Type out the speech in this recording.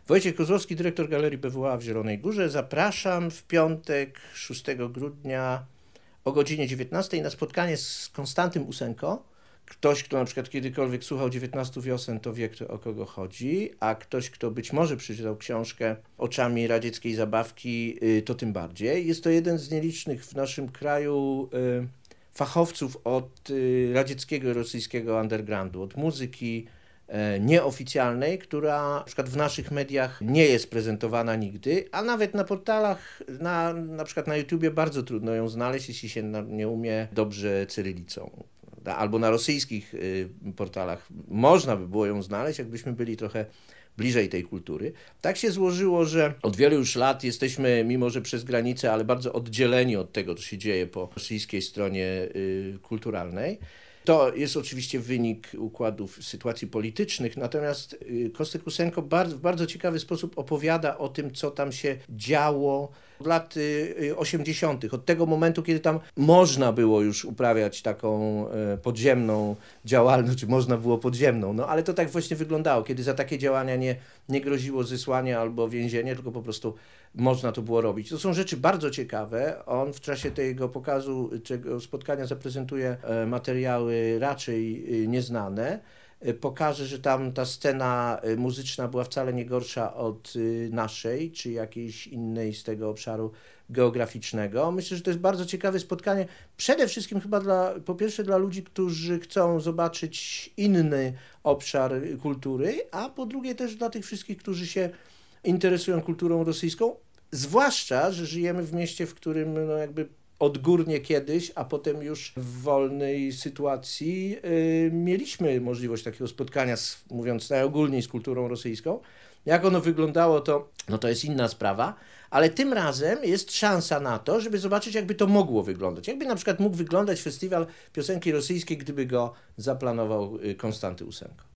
Wojciech Kozłowski, dyrektor Galerii BWA w Zielonej Górze. Zapraszam w piątek 6 grudnia o godzinie 19 na spotkanie z Konstantym Usenko. Ktoś, kto na przykład kiedykolwiek słuchał 19 wiosen, to wie, o kogo chodzi, a ktoś, kto być może przeczytał książkę Oczami radzieckiej zabawki, to tym bardziej. Jest to jeden z nielicznych w naszym kraju fachowców od radzieckiego i rosyjskiego undergroundu, od muzyki nieoficjalnej, która na przykład w naszych mediach nie jest prezentowana nigdy, a nawet na portalach, na przykład na YouTubie bardzo trudno ją znaleźć, jeśli się nie umie dobrze cyrylicą. Albo na rosyjskich portalach można by było ją znaleźć, jakbyśmy byli trochę bliżej tej kultury. Tak się złożyło, że od wielu już lat jesteśmy, mimo że przez granicę, ale bardzo oddzieleni od tego, co się dzieje po rosyjskiej stronie kulturalnej. To jest oczywiście wynik układów sytuacji politycznych, natomiast Kostek Usenko w bardzo ciekawy sposób opowiada o tym, co tam się działo od lat 80., od tego momentu, kiedy tam można było już uprawiać taką podziemną działalność, czy można było podziemną, no ale to tak właśnie wyglądało, kiedy za takie działania nie groziło zesłanie albo więzienie, tylko po prostu można to było robić. To są rzeczy bardzo ciekawe. On w czasie tego pokazu, tego spotkania zaprezentuje materiały raczej nieznane. Pokaże, że tam ta scena muzyczna była wcale nie gorsza od naszej, czy jakiejś innej z tego obszaru geograficznego. Myślę, że to jest bardzo ciekawe spotkanie. Przede wszystkim chyba po pierwsze dla ludzi, którzy chcą zobaczyć inny obszar kultury, a po drugie też dla tych wszystkich, którzy się interesują kulturą rosyjską. Zwłaszcza, że żyjemy w mieście, w którym jakby odgórnie kiedyś, a potem już w wolnej sytuacji mieliśmy możliwość takiego spotkania, mówiąc najogólniej, z kulturą rosyjską. Jak ono wyglądało, to jest inna sprawa, ale tym razem jest szansa na to, żeby zobaczyć, jakby to mogło wyglądać. Jakby na przykład mógł wyglądać festiwal piosenki rosyjskiej, gdyby go zaplanował Konstanty Usenko.